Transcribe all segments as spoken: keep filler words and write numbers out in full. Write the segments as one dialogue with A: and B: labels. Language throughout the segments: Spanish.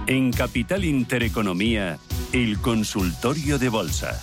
A: En Capital Intereconomía, el consultorio de bolsa.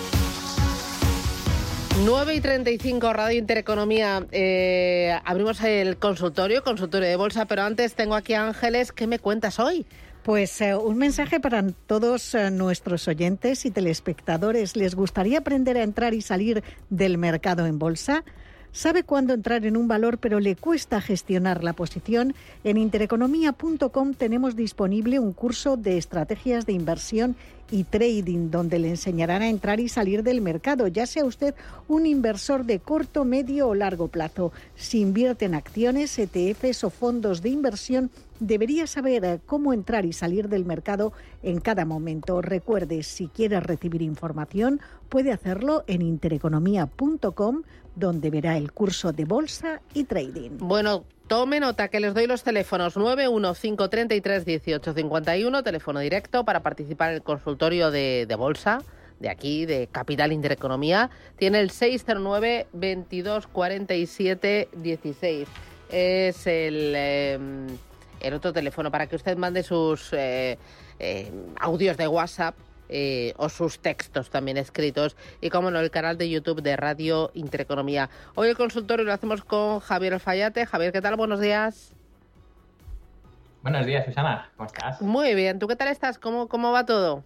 B: nueve y treinta y cinco, Radio Intereconomía. Eh, abrimos el consultorio, consultorio de bolsa, pero antes tengo aquí a Ángeles. ¿Qué me cuentas hoy?
C: Pues eh, un mensaje para todos eh, nuestros oyentes y telespectadores. ¿Les gustaría aprender a entrar y salir del mercado en bolsa? ¿Sabe cuándo entrar en un valor pero le cuesta gestionar la posición? En intereconomía punto com tenemos disponible un curso de estrategias de inversión y trading donde le enseñarán a entrar y salir del mercado, ya sea usted un inversor de corto, medio o largo plazo. Si invierte en acciones, E T Fs o fondos de inversión, debería saber cómo entrar y salir del mercado en cada momento. Recuerde, si quiere recibir información, puede hacerlo en intereconomía punto com, donde verá el curso de bolsa y trading.
B: Bueno, tome nota que les doy los teléfonos nueve uno cinco tres tres uno ocho cinco uno, teléfono directo para participar en el consultorio de, de bolsa de aquí, de Capital Intereconomía. Tiene el seis cero nueve, veintidós cuarenta y siete dieciséis. Es el... Eh, el otro teléfono para que usted mande sus eh, eh, audios de WhatsApp eh, o sus textos también escritos y, como no, el canal de YouTube de Radio Intereconomía. Hoy el consultorio lo hacemos con Javier Alfayate. Javier, ¿qué tal? Buenos días.
D: Buenos días, Susana. ¿Cómo estás?
B: Muy bien. ¿Tú qué tal estás? ¿Cómo, cómo va todo?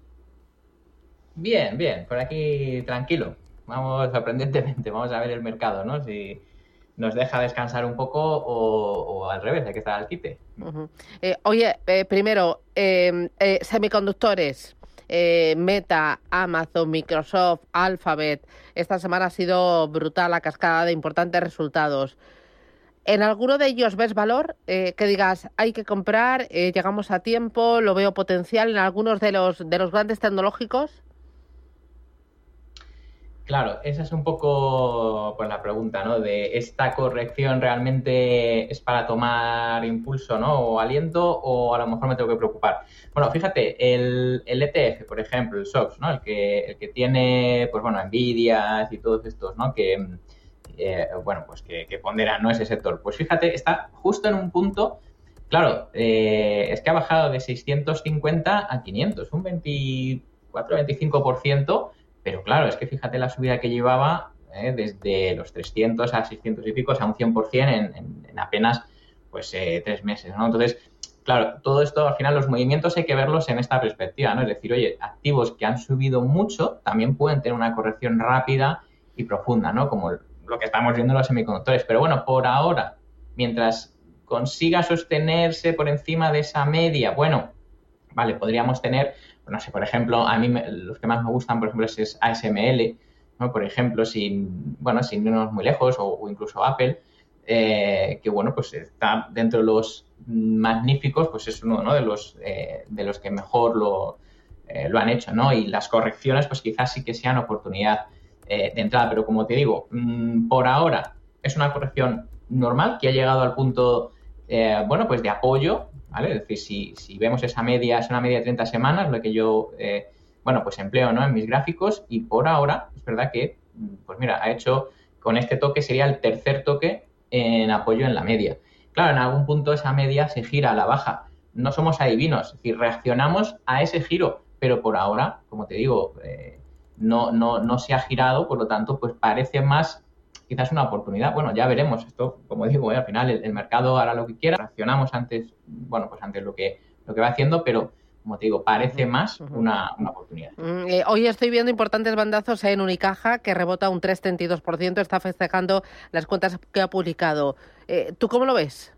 D: Bien, bien. Por aquí tranquilo. Vamos sorprendentemente. Vamos a ver el mercado, ¿no? Si nos deja descansar un poco o, o al revés, hay que estar al quite.
B: Uh-huh. Eh, oye, eh, primero, eh, eh, semiconductores, eh, Meta, Amazon, Microsoft, Alphabet. Esta semana ha sido brutal la cascada de importantes resultados. ¿En alguno de ellos ves valor? Eh, que digas, hay que comprar, eh, llegamos a tiempo, lo veo potencial en algunos de los, de los grandes tecnológicos.
D: Claro, esa es un poco pues, la pregunta, ¿no? De esta corrección realmente es para tomar impulso, ¿no? O aliento, o a lo mejor me tengo que preocupar. Bueno, fíjate, el, el E T F, por ejemplo, el S O X, ¿no? El que, el que tiene, pues bueno, Nvidia y todos estos, ¿no? Que, eh, bueno, pues que, que ponderan, ¿no? Ese sector. Pues fíjate, está justo en un punto, claro, eh, es que ha bajado de seiscientos cincuenta a quinientos, un veinticuatro a veinticinco por ciento. Pero claro, es que fíjate la subida que llevaba eh, desde los trescientos a seiscientos y pico, o sea, un cien por ciento en, en, en apenas pues eh, tres meses, ¿no? Entonces, claro, todo esto, al final, los movimientos hay que verlos en esta perspectiva, ¿no? Es decir, oye, activos que han subido mucho también pueden tener una corrección rápida y profunda, ¿no? Como lo que estamos viendo en los semiconductores. Pero bueno, por ahora, mientras consiga sostenerse por encima de esa media, bueno, vale, podríamos tener... No sé, por ejemplo, a mí me, los que más me gustan, por ejemplo, es A S M L, ¿no? Por ejemplo, sin, bueno, sin irnos muy lejos, o, o incluso Apple, eh, que bueno, pues está dentro de los magníficos, pues es uno, ¿no? de los eh, de los que mejor lo, eh, lo han hecho, ¿no? Y las correcciones, pues quizás sí que sean oportunidad eh, de entrada, pero como te digo, mmm, por ahora es una corrección normal que ha llegado al punto, eh, bueno, pues de apoyo. ¿Vale? Es decir, si, si vemos esa media, es una media de treinta semanas, lo que yo, eh, bueno, pues empleo, ¿no? En mis gráficos, y por ahora, es verdad que, pues mira, ha hecho, con este toque sería el tercer toque en apoyo en la media. Claro, en algún punto esa media se gira a la baja. No somos adivinos, es decir, reaccionamos a ese giro, pero por ahora, como te digo, eh, no, no, no se ha girado, por lo tanto, pues parece más... quizás una oportunidad. Bueno, ya veremos. Esto, como digo, eh, al final el, el mercado hará lo que quiera. Reaccionamos antes, bueno, pues antes lo que lo que va haciendo, pero como te digo, parece más una, una oportunidad.
B: Mm, eh, hoy estoy viendo importantes bandazos en Unicaja, que rebota un tres coma treinta y dos por ciento, está festejando las cuentas que ha publicado. Eh, ¿Tú cómo lo ves?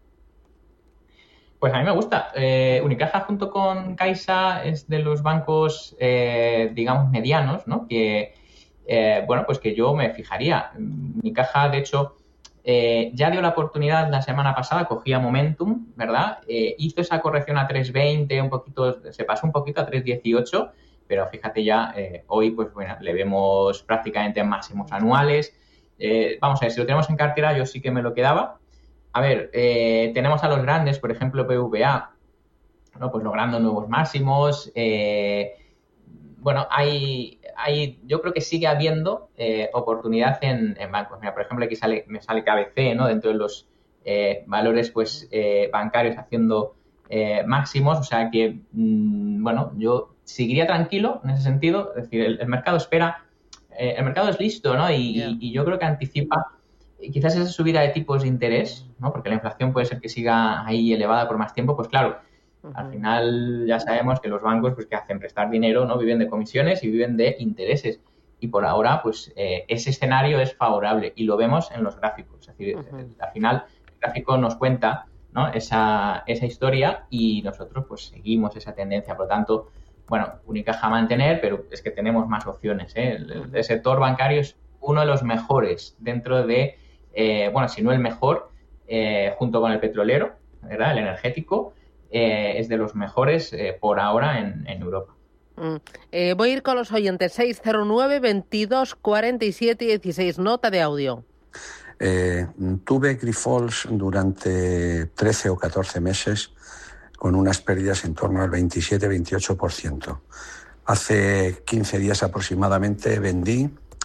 D: Pues a mí me gusta. Eh, Unicaja junto con Caixa es de los bancos, eh, digamos, medianos, ¿no? Que Eh, bueno, pues que yo me fijaría. Unicaja, de hecho, eh, ya dio la oportunidad la semana pasada, cogía momentum, ¿verdad? Eh, hizo esa corrección a tres veinte, un poquito, se pasó un poquito a tres dieciocho, pero fíjate ya, eh, hoy, pues bueno, le vemos prácticamente en máximos anuales. Eh, vamos a ver, si lo tenemos en cartera, yo sí que me lo quedaba. A ver, eh, tenemos a los grandes, por ejemplo, B V A, ¿no? Pues logrando nuevos máximos. Eh, bueno, hay... Hay, yo creo que sigue habiendo eh, oportunidad en, en bancos. Mira, por ejemplo, aquí sale, me sale K B C, ¿no? Dentro de los eh, valores pues eh, bancarios haciendo eh, máximos, o sea que, mmm, bueno, yo seguiría tranquilo en ese sentido, es decir, el, el mercado espera, eh, el mercado es listo, ¿no? Y, yeah. y, y yo creo que anticipa quizás esa subida de tipos de interés, ¿no? Porque la inflación puede ser que siga ahí elevada por más tiempo, pues claro, uh-huh. al final ya sabemos que los bancos, pues que hacen prestar dinero, ¿no? Viven de comisiones y viven de intereses. Y por ahora, pues eh, ese escenario es favorable y lo vemos en los gráficos. Es decir, uh-huh. al final el gráfico nos cuenta, ¿no? esa, esa historia y nosotros pues seguimos esa tendencia. Por lo tanto, bueno, Unicaja a mantener, pero es que tenemos más opciones, ¿eh? El, el, el sector bancario es uno de los mejores dentro de, eh, bueno, si no el mejor, eh, junto con el petrolero, ¿verdad? El energético, eh, es de los mejores eh, por ahora en, en Europa.
B: Mm. Eh, voy a ir con los oyentes. seis cero nueve, veintidós, cuarenta y siete, dieciséis. Nota de audio.
E: Eh, tuve Grifols durante trece o catorce meses con unas pérdidas en torno al veintisiete a veintiocho por ciento. Hace quince días aproximadamente vendí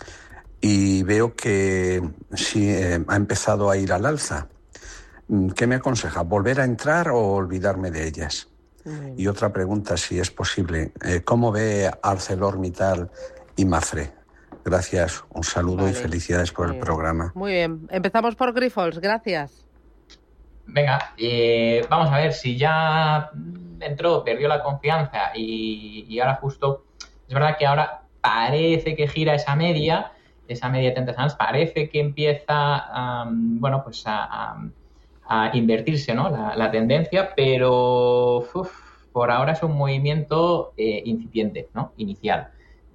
E: y veo que sí eh, ha empezado a ir al alza. ¿Qué me aconseja? ¿Volver a entrar o olvidarme de ellas? Mm. Y otra pregunta, si es posible, eh, ¿cómo ve ArcelorMittal y Mapfre? Gracias, un saludo vale. y felicidades por Muy el bien. programa.
B: Muy bien, empezamos por Grifols, gracias.
D: Venga, eh, vamos a ver, si ya entró, perdió la confianza y, y ahora justo, es verdad que ahora parece que gira esa media, esa media de treinta semanas, parece que empieza um, bueno, pues a, a, a invertirse, ¿no? la, la tendencia, pero uf, por ahora es un movimiento eh, incipiente, ¿no? Inicial.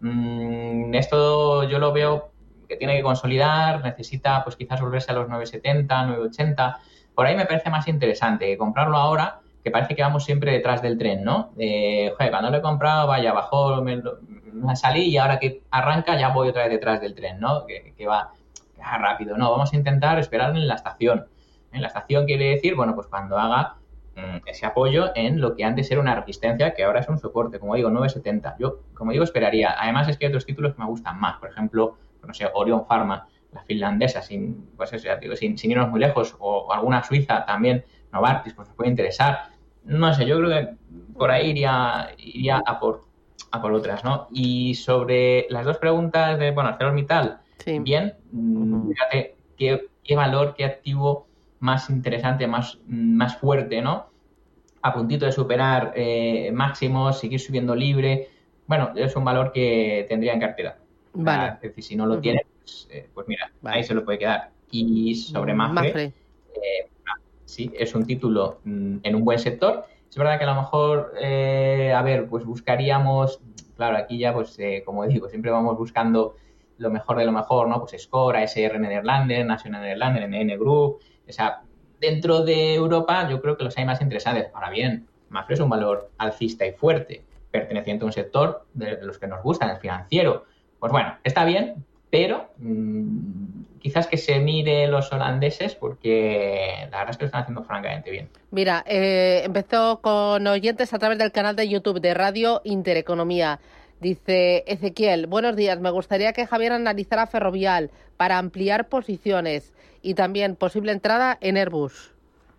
D: Mm, esto yo lo veo que tiene que consolidar, necesita pues quizás volverse a los nueve setenta, nueve ochenta. Por ahí me parece más interesante comprarlo ahora, que parece que vamos siempre detrás del tren, ¿no? Eh, joder, cuando lo he comprado, vaya, bajó, me, me salí y ahora que arranca ya voy otra vez detrás del tren, ¿no? Que, que va, que va rápido. No, vamos a intentar esperar en la estación. En la estación quiere decir, bueno, pues cuando haga mmm, ese apoyo en lo que antes era una resistencia, que ahora es un soporte, como digo, nueve setenta. Yo, como digo, esperaría. Además es que hay otros títulos que me gustan más. Por ejemplo, no sé, Orion Pharma, la finlandesa, sin, pues eso, ya digo, sin, sin irnos muy lejos, o, o alguna suiza también, Novartis, pues nos puede interesar. No sé, yo creo que por ahí iría, iría a por a por otras, ¿no? Y sobre las dos preguntas de, bueno, ArcelorMittal, sí. bien, uh-huh. fíjate qué, qué valor, qué activo más interesante, más, más fuerte, ¿no? A puntito de superar eh, máximos, seguir subiendo libre. Bueno, es un valor que tendría en cartera.
B: Vale.
D: Es decir, si no lo uh-huh. tiene, pues, eh, pues mira, vale. ahí se lo puede quedar. Y sobre Mapfre,
B: Mapfre.
D: Eh, sí, es un título mm, en un buen sector. Es verdad que a lo mejor, eh, a ver, pues buscaríamos, claro, aquí ya, pues, eh, como digo, siempre vamos buscando lo mejor de lo mejor, ¿no? Pues Score, A S R Nederlanden, National Nederlanden, M N Group. O sea, dentro de Europa yo creo que los hay más interesantes. Ahora bien, Mapfre es un valor alcista y fuerte, perteneciente a un sector de los que nos gustan, el financiero. Pues bueno, está bien, pero mmm, quizás que se mire los holandeses porque la verdad es que lo están haciendo francamente bien.
B: Mira, eh, empezó con oyentes a través del canal de YouTube de Radio Intereconomía. Dice Ezequiel, buenos días, me gustaría que Javier analizara Ferrovial para ampliar posiciones y también posible entrada en Airbus.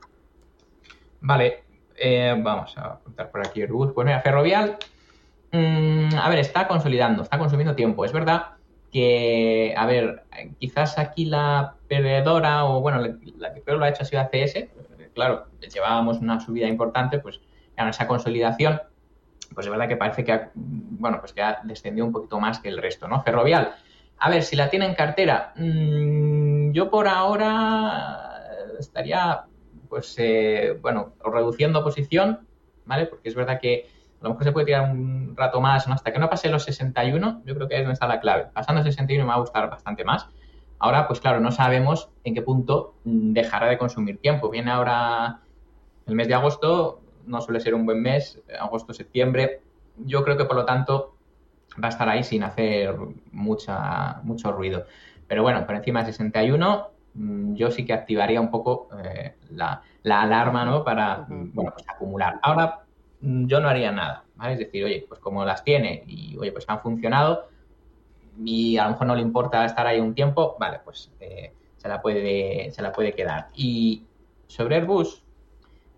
D: Vale, eh, vamos a apuntar por aquí Airbus. Pues mira, Ferrovial, mmm, a ver, está consolidando, está consumiendo tiempo. Es verdad que, a ver, quizás aquí la perdedora, o bueno, la que peor lo ha hecho ha sido A C S. Claro, llevábamos una subida importante, pues en esa consolidación, pues es verdad que parece que ha, bueno, pues que ha descendido un poquito más que el resto, ¿no? Ferrovial, a ver, si la tiene en cartera, mmm, yo por ahora estaría, pues, eh, bueno, reduciendo posición, ¿vale? Porque es verdad que a lo mejor se puede tirar un rato más, ¿no? Hasta que no pase los sesenta y uno, yo creo que ahí es donde está la clave. Pasando sesenta y uno me va a gustar bastante más. Ahora, pues claro, no sabemos en qué punto dejará de consumir tiempo. Viene ahora el mes de agosto, no suele ser un buen mes, agosto, septiembre. Yo creo que, por lo tanto, va a estar ahí sin hacer mucha mucho ruido. Pero bueno, por encima de sesenta y uno, yo sí que activaría un poco eh, la, la alarma, ¿no? Para, bueno, pues acumular. Ahora, yo no haría nada, ¿vale? Es decir, oye, pues como las tiene y, oye, pues han funcionado y a lo mejor no le importa estar ahí un tiempo, vale, pues eh, se la puede se la puede quedar. Y sobre Airbus,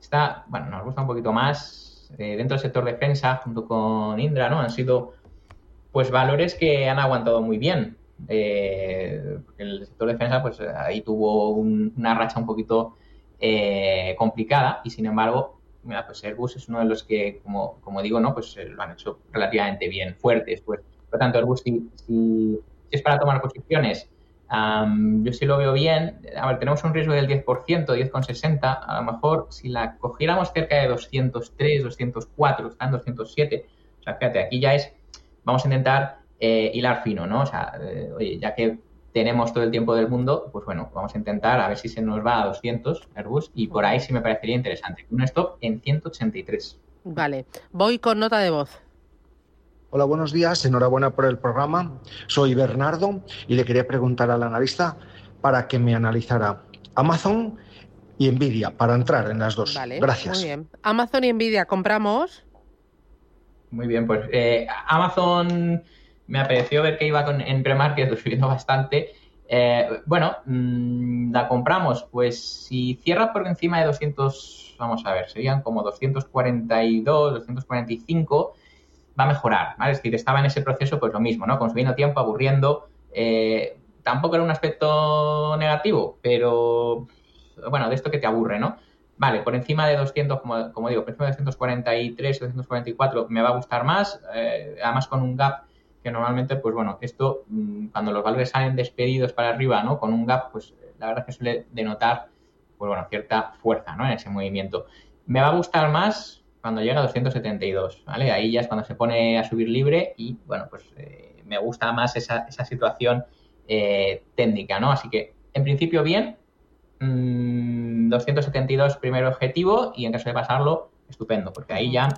D: está, bueno, nos gusta un poquito más. Eh, dentro del sector defensa, junto con Indra, ¿no? Han sido, pues, valores que han aguantado muy bien. Eh, el sector defensa, pues, ahí tuvo un, una racha un poquito eh, complicada y, sin embargo, mira, pues Airbus es uno de los que, como, como digo, ¿no? Pues eh, lo han hecho relativamente bien, fuertes, pues. Por lo tanto, Airbus, si, si, si es para tomar posiciones, um, yo sí lo veo bien. A ver, tenemos un riesgo del diez por ciento, diez coma sesenta. A lo mejor, si la cogiéramos cerca de doscientos tres, doscientos cuatro, está en doscientos siete. O sea, fíjate, aquí ya es, vamos a intentar eh, hilar fino, ¿no? O sea, eh, oye, ya que tenemos todo el tiempo del mundo, pues bueno, vamos a intentar a ver si se nos va a doscientos Airbus y por ahí sí me parecería interesante. Un stop en ciento ochenta y tres.
B: Vale, voy con nota de voz.
F: Hola, buenos días, enhorabuena por el programa. Soy Bernardo y le quería preguntar al analista para que me analizara Amazon y Nvidia para entrar en las dos.
B: Vale,
F: gracias.
B: Muy bien. Amazon y Nvidia, ¿compramos?
D: Muy bien, pues eh, Amazon me apeteció ver que iba con, en pre-market subiendo bastante. Eh, bueno, mmm, la compramos, pues si cierra por encima de doscientos, vamos a ver, serían como doscientos cuarenta y dos, doscientos cuarenta y cinco, va a mejorar, ¿vale? Es decir, estaba en ese proceso, pues lo mismo, ¿no? Consumiendo tiempo, aburriendo, eh, tampoco era un aspecto negativo, pero bueno, de esto que te aburre, ¿no? Vale, por encima de doscientos, como, como digo, por encima de doscientos cuarenta y tres o doscientos cuarenta y cuatro me va a gustar más, eh, además con un gap que normalmente, pues bueno, esto, cuando los valores salen despedidos para arriba, ¿no? Con un gap, pues la verdad es que suele denotar, pues bueno, cierta fuerza, ¿no? En ese movimiento. Me va a gustar más cuando llega a doscientos setenta y dos, ¿vale? Ahí ya es cuando se pone a subir libre y, bueno, pues eh, me gusta más esa, esa situación eh, técnica, ¿no? Así que, en principio, bien. Mmm, doscientos setenta y dos primer objetivo y en caso de pasarlo, estupendo, porque ahí ya,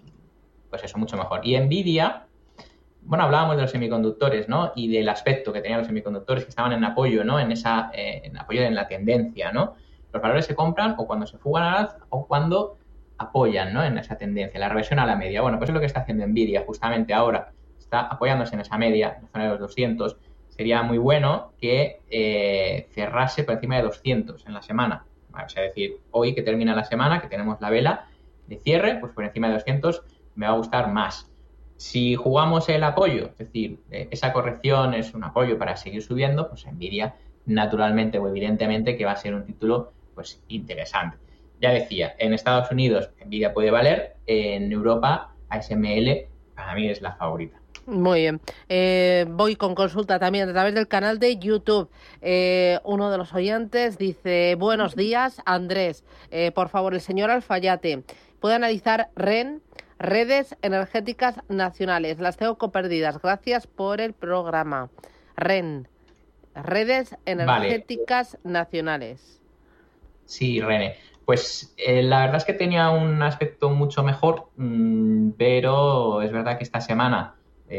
D: pues eso, mucho mejor. Y Nvidia... Bueno, hablábamos de los semiconductores, ¿no? Y del aspecto que tenían los semiconductores que estaban en apoyo, ¿no? En esa, eh, en apoyo en la tendencia, ¿no? Los valores se compran o cuando se fugan al alza o cuando apoyan, ¿no? En esa tendencia, la reversión a la media. Bueno, pues es lo que está haciendo Nvidia justamente ahora. Está apoyándose en esa media, en la zona de los doscientos. Sería muy bueno que eh, cerrase por encima de doscientos en la semana. O sea, es decir, hoy que termina la semana, que tenemos la vela de cierre, pues por encima de doscientos me va a gustar más. Si jugamos el apoyo, es decir, esa corrección es un apoyo para seguir subiendo, pues Nvidia naturalmente o evidentemente que va a ser un título pues interesante. Ya decía, en Estados Unidos Nvidia puede valer, en Europa A S M L para mí es la favorita.
B: Muy bien. Eh, voy con consulta también a través del canal de YouTube. Eh, uno de los oyentes dice, buenos días, Andrés. Eh, por favor, el señor Alfayate, ¿puede analizar R E N? Redes Energéticas Nacionales. Las tengo perdidas. Gracias por el programa. R E N. Redes Energéticas vale. Nacionales.
D: Sí, René. Pues eh, la verdad es que tenía un aspecto mucho mejor, mmm, pero es verdad que esta semana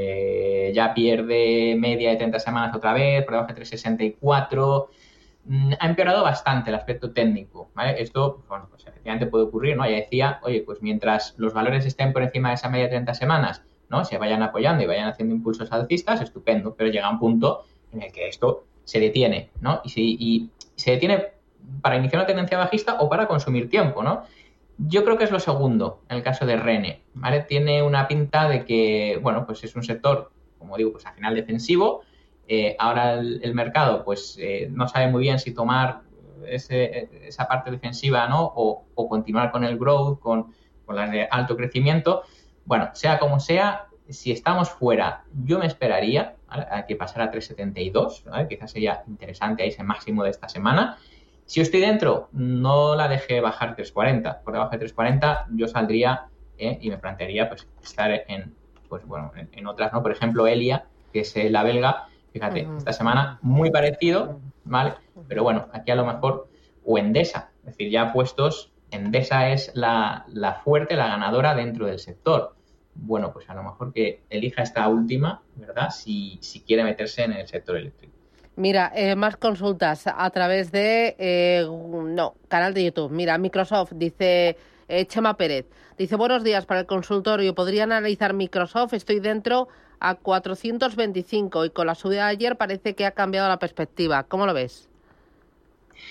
D: eh, ya pierde media de treinta semanas otra vez, por debajo de tres sesenta y cuatro. Mm, ha empeorado bastante el aspecto técnico, ¿vale? Esto, bueno, pues efectivamente puede ocurrir, ¿no? Ya decía, oye, pues mientras los valores estén por encima de esa media de treinta semanas, ¿no? Se vayan apoyando y vayan haciendo impulsos alcistas, estupendo, pero llega un punto en el que esto se detiene, ¿no? Y, si, y se detiene para iniciar una tendencia bajista o para consumir tiempo, ¿no? Yo creo que es lo segundo, en el caso de R E N, ¿vale? Tiene una pinta de que, bueno, pues es un sector, como digo, pues al final defensivo. Eh, ahora el, el mercado, pues eh, no sabe muy bien si tomar ese, esa parte defensiva, ¿no? O, o continuar con el growth, con, con las de alto crecimiento. Bueno, sea como sea, si estamos fuera, yo me esperaría, ¿vale? A que pasara a tres setenta y dos, ¿vale? Quizás sería interesante ahí ese máximo de esta semana. Si yo estoy dentro, no la dejé bajar tres cuarenta. Por debajo de tres cuarenta yo saldría eh, y me plantearía pues estar en, pues bueno, en, en otras, ¿no? Por ejemplo, Elia, que es eh, la belga. Fíjate, esta semana muy parecido, ¿vale? Pero bueno, aquí a lo mejor, o Endesa, es decir, ya puestos, Endesa es la, la fuerte, la ganadora dentro del sector. Bueno, pues a lo mejor que elija esta última, ¿verdad? Si, si quiere meterse en el sector eléctrico.
B: Mira, eh, más consultas a través de, eh, no, canal de YouTube. Mira, Microsoft, dice eh, Chema Pérez, dice, buenos días para el consultorio, ¿podría analizar Microsoft? Estoy dentro a cuatrocientos veinticinco y con la subida de ayer parece que ha cambiado la perspectiva. ¿Cómo lo ves?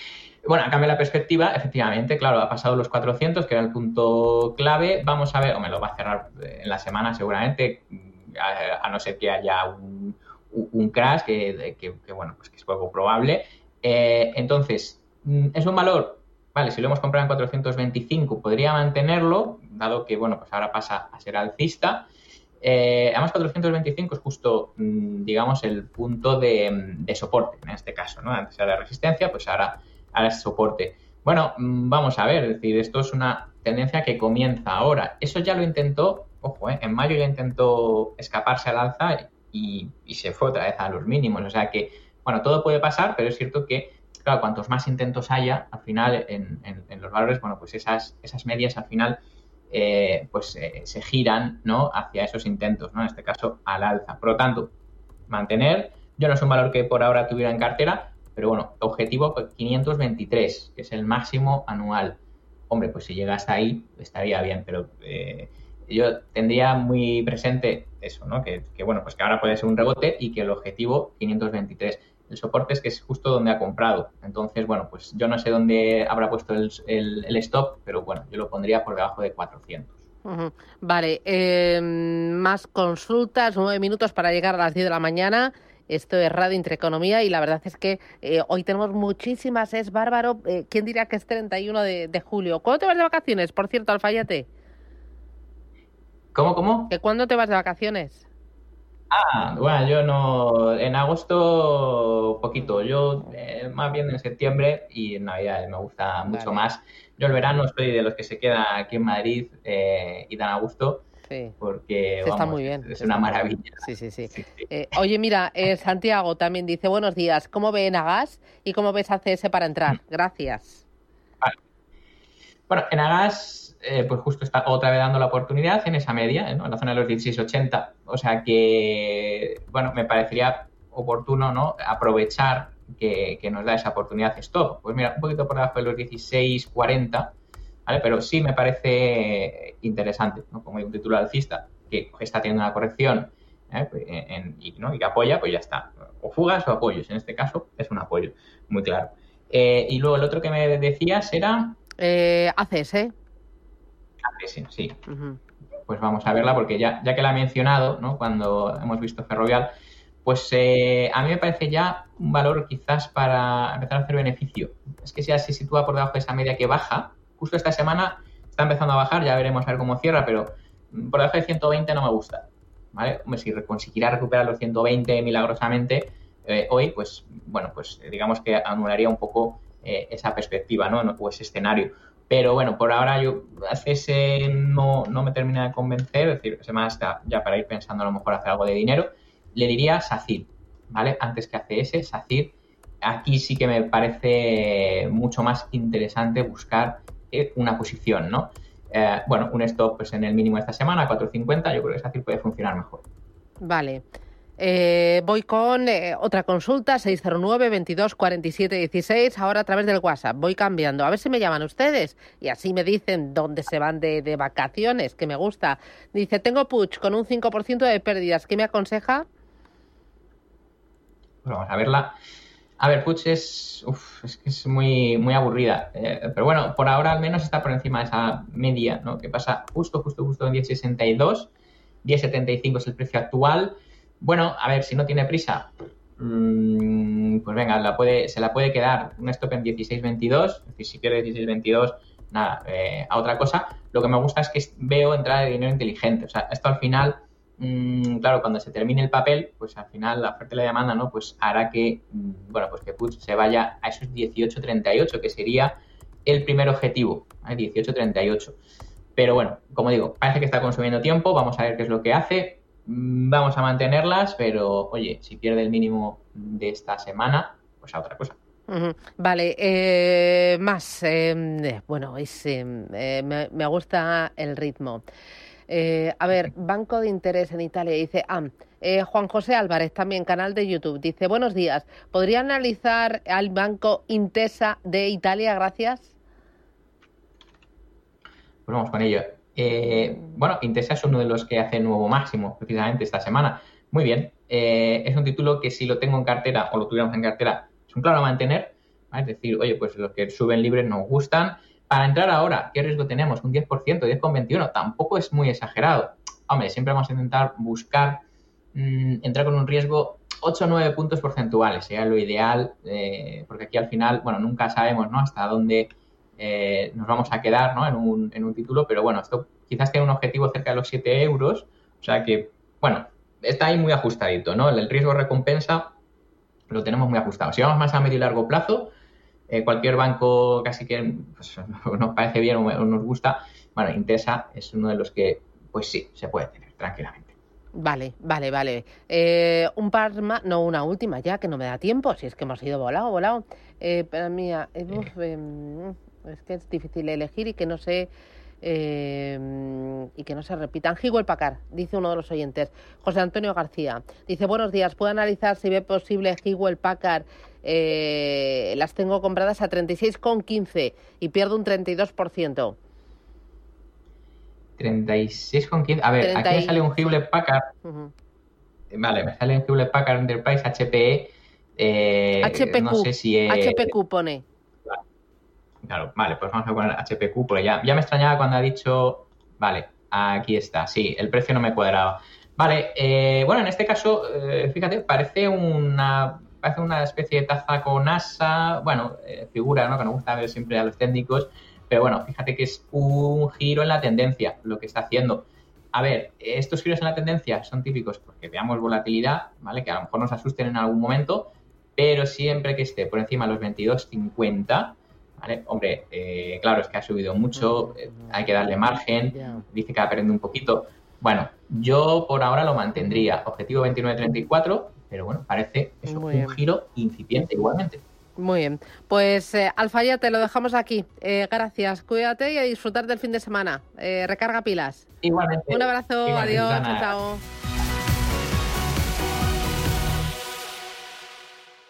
D: Bueno, cambia la perspectiva, efectivamente, claro, ha pasado los cuatrocientos, que era el punto clave. Vamos a ver, o me lo va a cerrar en la semana seguramente, a, a no ser que haya un, un crash, que, que, que, bueno, pues que es poco probable. Eh, entonces, ¿es un valor? Vale, si lo hemos comprado en cuatrocientos veinticinco, podría mantenerlo, dado que, bueno, pues ahora pasa a ser alcista. Eh, además, cuatrocientos veinticinco es justo, digamos, el punto de, de soporte, en este caso, ¿no? Antes era de resistencia, pues ahora... ahora es soporte. Bueno, vamos a ver, es decir, esto es una tendencia que comienza ahora. Eso ya lo intentó, ojo, eh, en mayo ya intentó escaparse al alza y, y se fue otra vez a los mínimos. O sea que, bueno, todo puede pasar, pero es cierto que, claro, cuantos más intentos haya, al final, en, en, en los valores, bueno, pues esas, esas medias al final, eh, pues eh, se giran, ¿no?, hacia esos intentos, ¿no?, en este caso al alza. Por lo tanto, mantener, yo no es un valor que por ahora tuviera en cartera, pero bueno, objetivo quinientos veintitrés, que es el máximo anual. Hombre, pues si llega hasta ahí, estaría bien, pero eh, yo tendría muy presente eso, ¿no? Que, que bueno, pues que ahora puede ser un rebote y que el objetivo quinientos veintitrés. El soporte es que es justo donde ha comprado. Entonces, bueno, pues yo no sé dónde habrá puesto el, el, el stop, pero bueno, yo lo pondría por debajo de cuatrocientos.
B: Uh-huh. Vale, eh, más consultas, nueve minutos para llegar a las diez de la mañana. Esto es Radio Intereconomía y la verdad es que eh, hoy tenemos muchísimas, es bárbaro. Eh, ¿Quién diría que es treinta y uno de, de julio? ¿Cuándo te vas de vacaciones, por cierto, Alfayate?
D: ¿Cómo, cómo?
B: ¿Que cuándo te vas de vacaciones?
D: Ah, bueno, yo no... En agosto, poquito. Yo eh, más bien en septiembre y en Navidad me gusta mucho vale. más. Yo el verano soy de los que se queda aquí en Madrid eh, y dan a gusto. Sí. Porque
B: se
D: vamos,
B: está muy bien.
D: Es, es una maravilla.
B: Sí, sí, sí. sí, sí. Eh, oye, mira, eh, Santiago también dice, buenos días, ¿cómo ve Enagas y cómo ves A C S para entrar? Gracias.
D: Vale. Bueno, Enagas, eh, pues justo está otra vez dando la oportunidad en esa media, ¿no?, en la zona de los dieciséis ochenta. O sea que, bueno, me parecería oportuno, ¿no?, aprovechar que, que nos da esa oportunidad stop. Pues mira, un poquito por debajo de los dieciséis cuarenta. ¿Vale? Pero sí me parece interesante, ¿no?, como hay un título alcista que está teniendo una corrección ¿eh? en, en, y, ¿no? y que apoya, pues ya está. O fugas o apoyos. En este caso es un apoyo, muy claro. Eh, y luego el otro que me decías era...
B: Eh, A C S.
D: A C S, sí. Uh-huh. Pues vamos a verla porque ya, ya que la he mencionado, ¿no?, cuando hemos visto Ferrovial, pues eh, a mí me parece ya un valor quizás para empezar a hacer beneficio. Es que ya se sitúa por debajo de esa media que baja. Justo esta semana está empezando a bajar, ya veremos a ver cómo cierra, pero por debajo de ciento veinte no me gusta, ¿vale? Hombre, si conseguirá recuperar los ciento veinte milagrosamente eh, hoy, pues bueno, pues digamos que anularía un poco eh, esa perspectiva, ¿no?, o ese escenario. Pero bueno, por ahora yo A C S no, no me termina de convencer, es decir, semana está ya para ir pensando a lo mejor hacer algo de dinero. Le diría SACIR, ¿vale? Antes que A C S, SACIR. Aquí sí que me parece mucho más interesante buscar una posición, ¿no? Eh, bueno, un stop pues en el mínimo de esta semana, cuatro cincuenta, yo creo que SACIR puede funcionar mejor.
B: Vale. Eh, voy con eh, otra consulta, seis cero nueve, veintidós, cuarenta y siete, dieciséis, ahora a través del WhatsApp. Voy cambiando, a ver si me llaman ustedes y así me dicen dónde se van de, de vacaciones, que me gusta. Dice, tengo Puig con un cinco por ciento de pérdidas, ¿qué me aconseja?
D: Pues vamos a verla. A ver, Puig es, uf, es que es muy, muy aburrida, eh, pero bueno, por ahora al menos está por encima de esa media, ¿no?, que pasa justo, justo, justo en diez sesenta y dos, diez setenta y cinco es el precio actual. Bueno, a ver, si no tiene prisa, mmm, pues venga, la puede, se la puede quedar un stop en dieciséis veintidós, es decir, si quiere dieciséis veintidós, nada, eh, a otra cosa. Lo que me gusta es que veo entrada de dinero inteligente, o sea, esto al final... Mm, claro, cuando se termine el papel, pues al final la oferta y la demanda, ¿no?, pues hará que, bueno, pues que Puig se vaya a esos dieciocho treinta y ocho, que sería el primer objetivo, ¿eh? dieciocho treinta y ocho. Pero bueno, como digo, parece que está consumiendo tiempo, vamos a ver qué es lo que hace, vamos a mantenerlas, pero oye, si pierde el mínimo de esta semana, pues a otra cosa.
B: Uh-huh. Vale, eh, más, eh, bueno, es, eh, me, me gusta el ritmo. Eh, a ver, Banco de Interés en Italia, dice ah, eh, Juan José Álvarez, también canal de YouTube, dice, buenos días, ¿podría analizar al Banco Intesa de Italia? Gracias.
D: Pues vamos con ello. Eh, bueno, Intesa es uno de los que hace nuevo máximo precisamente esta semana. Muy bien, eh, es un título que si lo tengo en cartera o lo tuviéramos en cartera, es un claro a mantener. ¿vale? Es decir, oye, pues los que suben libres nos gustan. Para entrar ahora, ¿qué riesgo tenemos? Un diez por ciento, diez coma veintiuno, tampoco es muy exagerado. Hombre, siempre vamos a intentar buscar mmm, entrar con un riesgo ocho o nueve puntos porcentuales, sería lo ideal, eh, porque aquí al final, bueno, nunca sabemos, ¿no?, hasta dónde eh, nos vamos a quedar, ¿no?, en un, en un título, pero bueno, esto quizás tiene un objetivo cerca de los siete euros, o sea que, bueno, está ahí muy ajustadito, ¿no? El riesgo-recompensa lo tenemos muy ajustado. Si vamos más a medio y largo plazo, eh, cualquier banco casi que pues, nos parece bien o nos gusta, bueno, Intesa es uno de los que, pues sí, se puede tener tranquilamente.
B: Vale, vale, vale. Eh, un par más, no, una última ya, que no me da tiempo, si es que hemos ido volado, volado. Eh, pero mía, eh, uf, eh, es que es difícil elegir y que no sé... Eh, y que no se repitan. Hewlett Packard, dice uno de los oyentes. José Antonio García dice: buenos días, ¿puedo analizar si ve posible Hewlett Packard? Eh, las tengo compradas a treinta y seis coma quince y pierdo un treinta y dos por ciento.
D: treinta y seis coma quince. A ver, treinta aquí me sale un Hewlett Packard. Uh-huh. Vale, me sale un Hewlett Packard Enterprise H P E. Eh,
B: H P Q.
D: No sé si es...
B: H P Q pone.
D: Claro, vale, pues vamos a poner H P Q, porque ya, ya me extrañaba cuando ha dicho, vale, aquí está, sí, el precio no me cuadraba. Vale, eh, bueno, en este caso, eh, fíjate, parece una, parece una especie de taza con asa, bueno, eh, figura, ¿no?, que nos gusta ver siempre a los técnicos, pero bueno, fíjate que es un giro en la tendencia lo que está haciendo. A ver, estos giros en la tendencia son típicos porque veamos volatilidad, ¿vale?, que a lo mejor nos asusten en algún momento, pero siempre que esté por encima de los veintidós cincuenta, ¿vale? Hombre, eh, claro, es que ha subido mucho, eh, hay que darle margen, yeah. Dice que va perdiendo un poquito. Bueno, yo por ahora lo mantendría, objetivo veintinueve treinta y cuatro, pero bueno, parece eso, un giro incipiente igualmente.
B: Muy bien, pues eh, Alfaya, te lo dejamos aquí. Eh, gracias, cuídate y a disfrutar del fin de semana. Eh, recarga pilas.
D: Igualmente.
B: Un abrazo,
D: Igualmente,
B: adiós,
D: Ana.
B: chao.